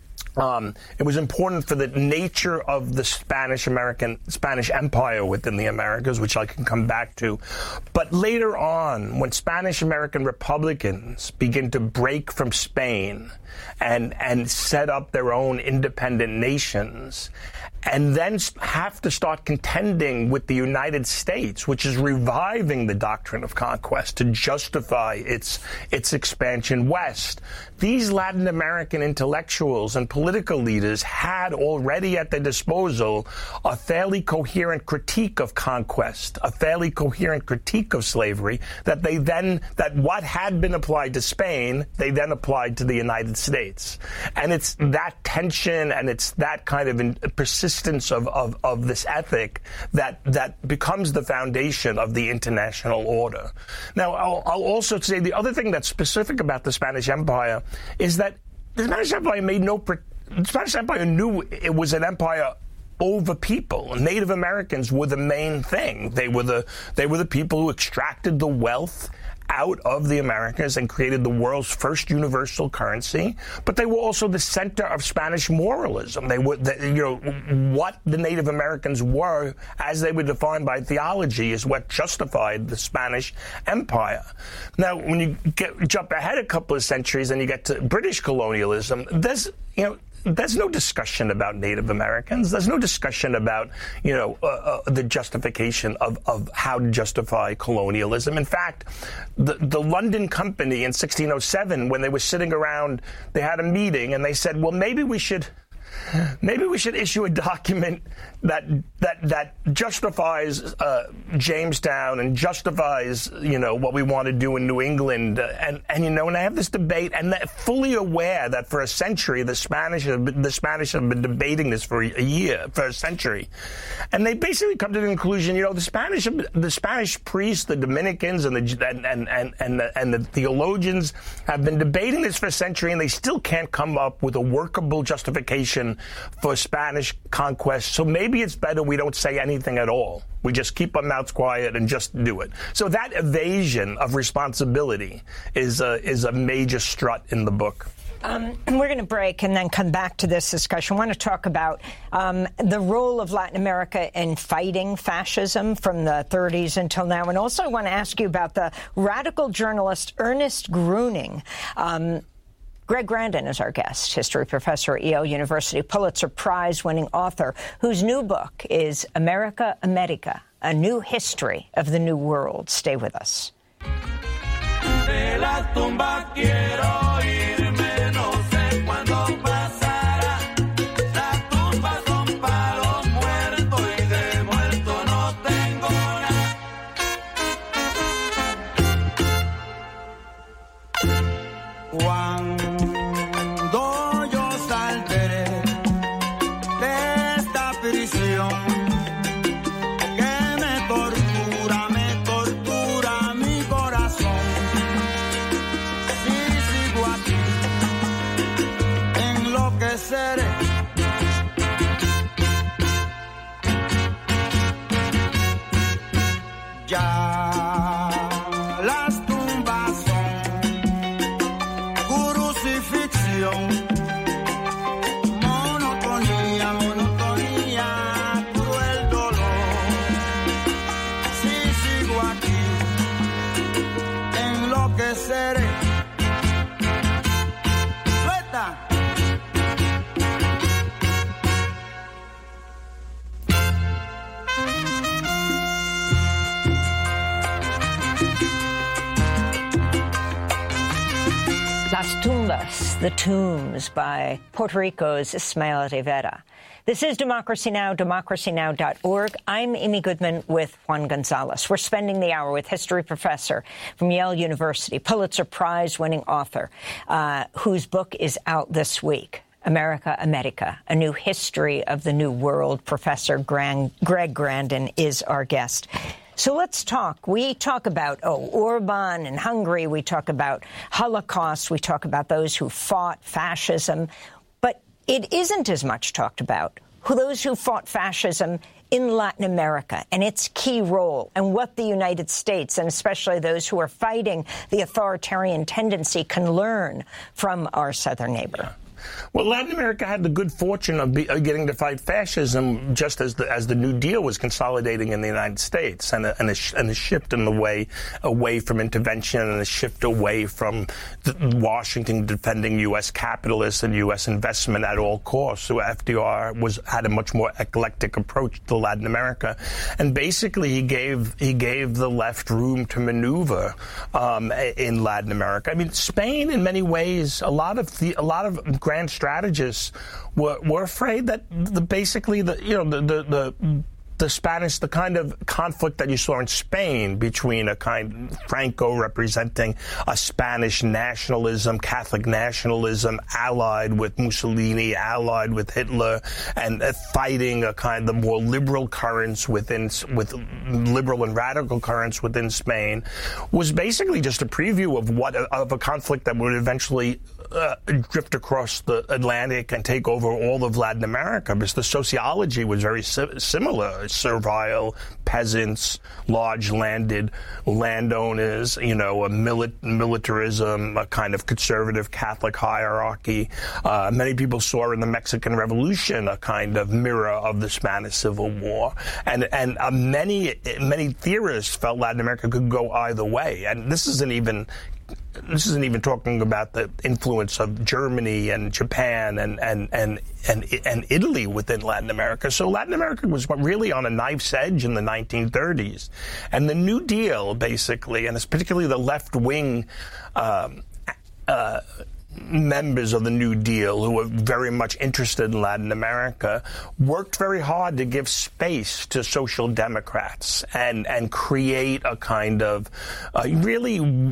Um, it was important for the nature of the Spanish American Spanish Empire within the Americas, which I can come back to. But later on, when Spanish American Republicans begin to break from Spain and and set up their own independent nations, and then have to start contending with the United States, which is reviving the doctrine of conquest to justify its its expansion west. These Latin American intellectuals and political leaders had already at their disposal a fairly coherent critique of conquest, a fairly coherent critique of slavery that they then, that what had been applied to Spain, they then applied to the United States. And it's that tension and it's that kind of in, persistence of, of, of this ethic that, that becomes the foundation of the international order. Now, I'll, I'll also say the other thing that's specific about the Spanish Empire is that the Spanish Empire made no... Pre- the Spanish Empire knew it was an empire over people. Native Americans were the main thing. They were the they were the people who extracted the wealth out of the Americas and created the world's first universal currency. But they were also the center of Spanish moralism. They were, the, you know, what the Native Americans were, as they were defined by theology, is what justified the Spanish Empire. Now, when you get, jump ahead a couple of centuries and you get to British colonialism, there's, you know, there's no discussion about Native Americans. There's no discussion about, you know, uh, uh, the justification of, of how to justify colonialism. In fact, the, the London Company in sixteen oh seven, when they were sitting around, they had a meeting and they said, well, maybe we should... Maybe we should issue a document that that that justifies uh, Jamestown and justifies, you know, what we want to do in New England, uh, and and you know, and I have this debate, and they're fully aware that for a century the Spanish have been, the Spanish have been debating this for a year, for a century, and they basically come to the conclusion, you know, the Spanish the Spanish priests, the Dominicans, and the and and and and the, and the theologians have been debating this for a century, and they still can't come up with a workable justification for Spanish conquest. So maybe it's better we don't say anything at all. We just keep our mouths quiet and just do it. So that evasion of responsibility is a, is a major strut in the book. Um, we're going to break and then come back to this discussion. I want to talk about um, the role of Latin America in fighting fascism from the thirties until now. And also I want to ask you about the radical journalist Ernest Gruening. Um, Greg Grandin is our guest, history professor at Yale University, Pulitzer Prize-winning author, whose new book is America America, A New History of the New World. Stay with us. De la tumba quiero irme, no sé cuándo pasará. Las tumbas son para los muertos y de muerto no tengo nada. Cuando yo saldré de esta prisión que me tortura, me tortura mi corazón. Si sigo aquí, enloqueceré. Ya las tumbas son crucifixión. Monotonía, monotonía, cruel dolor. Si sigo aquí, enloqueceré. Las Tumbas, The Tombs, by Puerto Rico's Ismael Rivera. This is Democracy Now!, democracy now dot org. I'm Amy Goodman with Juan Gonzalez. We're spending the hour with history professor from Yale University, Pulitzer Prize-winning author, uh, whose book is out this week, America America, A New History of the New World. Professor Greg Grandin is our guest. So let's talk. We talk about, oh, Orban and Hungary. We talk about Holocaust. We talk about those who fought fascism. But it isn't as much talked about who those who fought fascism in Latin America and its key role, and what the United States, and especially those who are fighting the authoritarian tendency, can learn from our southern neighbor. Well, Latin America had the good fortune of, be, of getting to fight fascism just as the, as the New Deal was consolidating in the United States, and a, and a, and a shift in the way away from intervention, and a shift away from the, Washington defending U S capitalists and U S investment at all costs. So F D R was had a much more eclectic approach to Latin America, and basically he gave he gave the left room to maneuver um, in Latin America. I mean, Spain, in many ways, a lot of the, a lot of grand strategists were, were afraid that the, basically the you know the, the the the Spanish the kind of conflict that you saw in Spain between a kind Franco representing a Spanish nationalism, Catholic nationalism, allied with Mussolini, allied with Hitler, and uh, fighting a kind of more liberal currents within with liberal and radical currents within Spain, was basically just a preview of what of a conflict that would eventually Uh, drift across the Atlantic and take over all of Latin America, because the sociology was very si- similar. Servile peasants, large landed landowners, you know, a mili- militarism, a kind of conservative Catholic hierarchy. Uh, many people saw in the Mexican Revolution a kind of mirror of the Spanish Civil War. And, and uh, many, many theorists felt Latin America could go either way. And this isn't even This isn't even talking about the influence of Germany and Japan and, and, and, and, and Italy within Latin America. So Latin America was really on a knife's edge in the nineteen thirties. And the New Deal, basically, and it's particularly the left-wing um, uh, members of the New Deal, who were very much interested in Latin America, worked very hard to give space to social democrats and, and create a kind of uh, really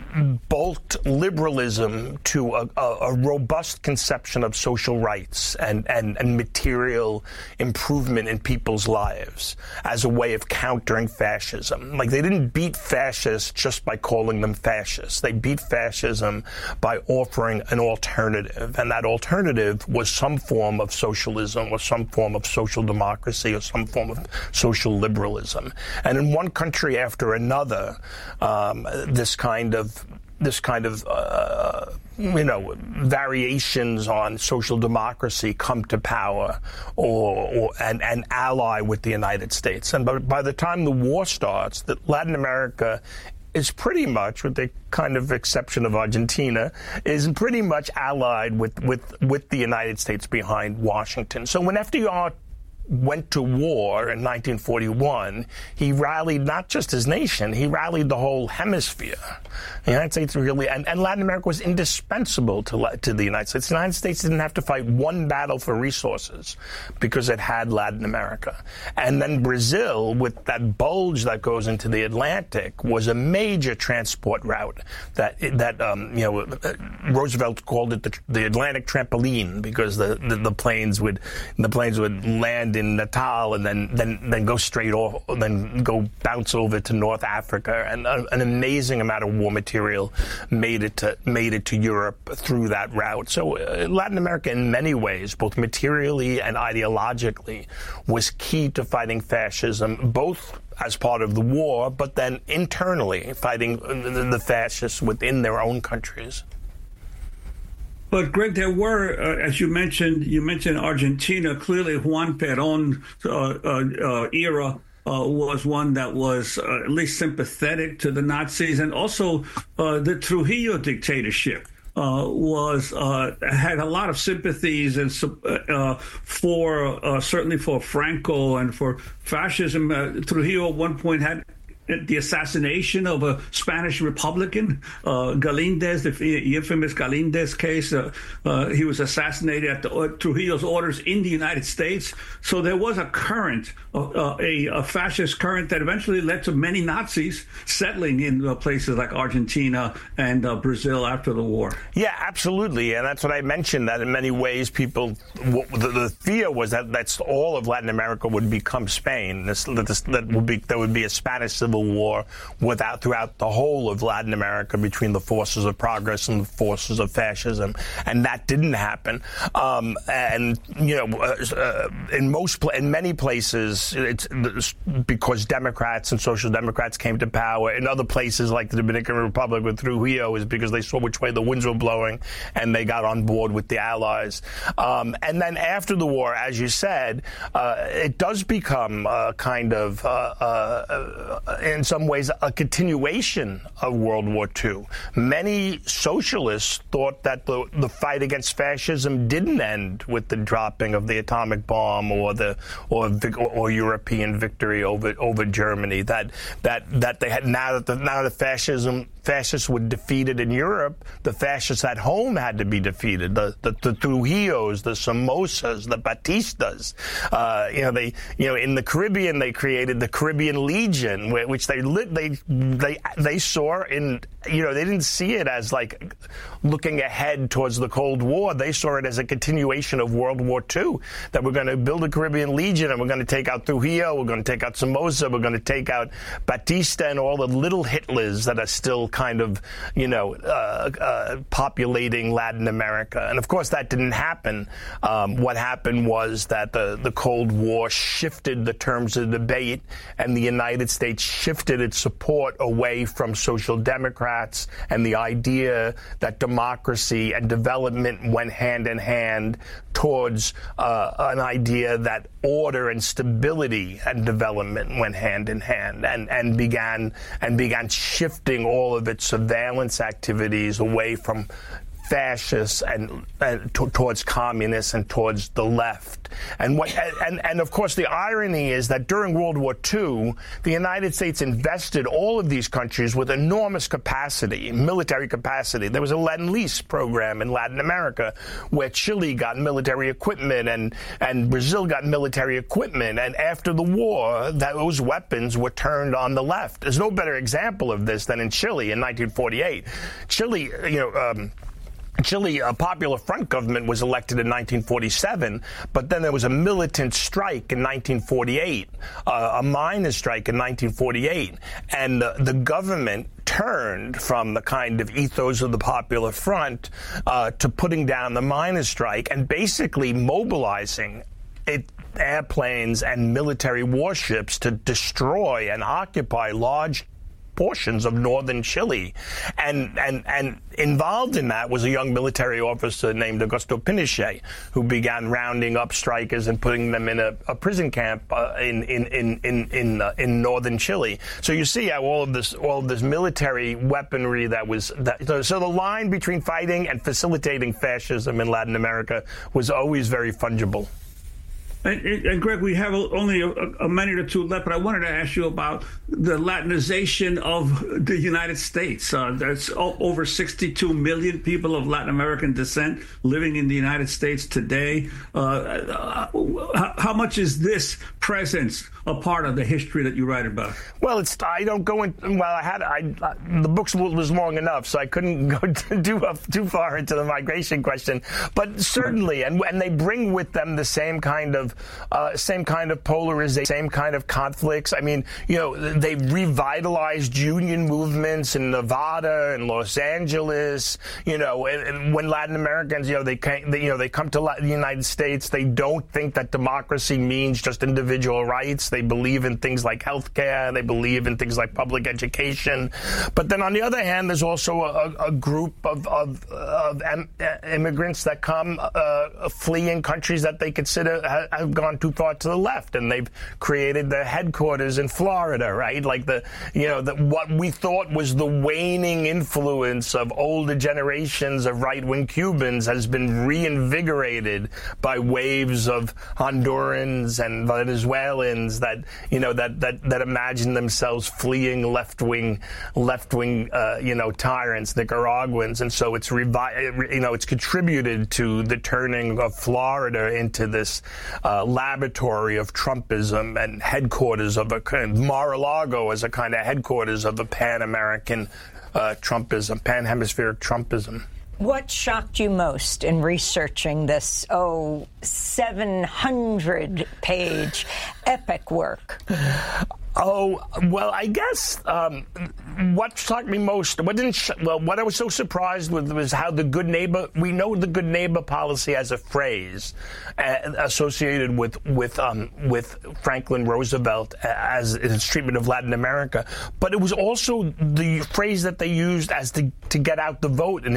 bulked liberalism to a, a, a robust conception of social rights and, and, and material improvement in people's lives as a way of countering fascism. Like, they didn't beat fascists just by calling them fascists. They beat fascism by offering an alternative, and that alternative was some form of socialism or some form of social democracy or some form of social liberalism. And in one country after another, um, this kind of this kind of, uh, you know, variations on social democracy come to power or, or and, and ally with the United States. And by, by the time the war starts, that Latin America is pretty much, with the kind of exception of Argentina, is pretty much allied with, with, with the United States behind Washington. So when F D R went to war in nineteen forty-one, he rallied not just his nation, he rallied the whole hemisphere. The United States really, and, and Latin America was indispensable to, to the United States. The United States didn't have to fight one battle for resources because it had Latin America. And then Brazil, with that bulge that goes into the Atlantic, was a major transport route that, that um, you know, Roosevelt called it the, the Atlantic trampoline, because the, the, the planes would, the planes would land in Natal and then, then, then go straight off, then go bounce over to North Africa, and a, an amazing amount of war material made it to made it to Europe through that route. So uh, Latin America, in many ways, both materially and ideologically, was key to fighting fascism, both as part of the war, but then internally fighting the, the fascists within their own countries. But Greg, there were, uh, as you mentioned, you mentioned Argentina. Clearly, Juan Perón uh, uh, uh, era uh, was one that was uh, at least sympathetic to the Nazis, and also uh, the Trujillo dictatorship uh, was uh, had a lot of sympathies and uh, for uh, certainly for Franco and for fascism. Uh, Trujillo at one point had the assassination of a Spanish Republican, uh, Galindez, the infamous Galindez case. Uh, uh, he was assassinated at the, uh, Trujillo's orders in the United States. So there was a current, uh, a, a fascist current that eventually led to many Nazis settling in uh, places like Argentina and uh, Brazil after the war. Yeah, absolutely. And that's what I mentioned, that in many ways people, the, the fear was that that's all of Latin America would become Spain. This, this, that would be, there would be a Spanish civil war without, throughout the whole of Latin America between the forces of progress and the forces of fascism. And that didn't happen. Um, and, you know, uh, in most, in many places, it's because Democrats and Social Democrats came to power. In other places like the Dominican Republic with Trujillo is because they saw which way the winds were blowing and they got on board with the Allies. Um, and then after the war, as you said, uh, it does become a kind of, uh, uh, in some ways, a continuation of World War Two. Many socialists thought that the, the fight against fascism didn't end with the dropping of the atomic bomb or the or or European victory over over Germany. That that that they had now that the, now the fascism fascists were defeated in Europe, the fascists at home had to be defeated. The the, the Trujillos, the Somozas, the Batistas. Uh, you know they you know in the Caribbean they created the Caribbean Legion, which they lit, they they they saw in you know they didn't see it as like looking ahead towards the Cold War. They saw it as a continuation of World War Two. That we're going to build a Caribbean Legion and we're going to take out Trujillo, we're going to take out Somoza, we're going to take out Batista and all the little Hitlers that are still kind of, you know, uh, uh, populating Latin America. And of course that didn't happen. Um, what happened was that the, the Cold War shifted the terms of debate and the United States shifted its support away from Social Democrats and the idea that democracy and development went hand in hand towards uh, an idea that order and stability and development went hand in hand and, and began and began shifting all of its surveillance activities away from fascists and, and t- towards communists and towards the left. And what and, and of course the irony is that during World War Two, the United States invested all of these countries with enormous capacity, military capacity. There was a Lend-Lease program in Latin America where Chile got military equipment and, and Brazil got military equipment. And after the war, those weapons were turned on the left. There's no better example of this than in Chile in nineteen forty-eight. Chile, you know, um, Chile, a Popular Front government was elected in nineteen forty-seven, but then there was a militant strike in nineteen forty-eight, uh, a miners' strike in nineteen forty-eight, and uh, the government turned from the kind of ethos of the Popular Front uh, to putting down the miners' strike and basically mobilizing it. Airplanes and military warships to destroy and occupy large portions of northern Chile. And, and, and involved in that was a young military officer named Augusto Pinochet, who began rounding up strikers and putting them in a, a prison camp uh, in, in, in, in, in, uh, in northern Chile. So you see how all of this, all of this military weaponry that was, that, so, so the line between fighting and facilitating fascism in Latin America was always very fungible. And, and Greg, we have only a, a minute or two left, but I wanted to ask you about the Latinization of the United States. Uh, there's over sixty-two million people of Latin American descent living in the United States today. Uh, how, how much is this presence a part of the history that you write about? Well, it's I don't go in. Well, I had I, the book was long enough, so I couldn't go too too far into the migration question. But certainly, and and they bring with them the same kind of uh, same kind of polarization, same kind of conflicts. I mean, you know, they revitalized union movements in Nevada and Los Angeles. You know, and, and when Latin Americans, you know, they, can, they you know they come to the United States, they don't think that democracy means just individual rights. They believe in things like healthcare. They believe in things like public education. But then on the other hand, there's also a, a group of, of, of immigrants that come uh, fleeing countries that they consider have gone too far to the left, and they've created the headquarters in Florida, right? Like the, you know, the, what we thought was the waning influence of older generations of right-wing Cubans has been reinvigorated by waves of Hondurans and Venezuelans that, you know, that that that imagine themselves fleeing left-wing, left-wing, uh, you know, tyrants, Nicaraguans, and so it's revi- you know, it's contributed to the turning of Florida into this uh, laboratory of Trumpism and headquarters of a kind of Mar-a-Lago as a kind of headquarters of a pan-American uh, Trumpism, pan-hemispheric Trumpism. What shocked you most in researching this, oh, seven hundred page epic work? Oh, well, I guess um, what shocked me most, what didn't, sh- well, what I was so surprised with was how the good neighbor, we know the good neighbor policy as a phrase uh, associated with with um, with Franklin Roosevelt as in his treatment of Latin America, but it was also the phrase that they used as to, to get out the vote in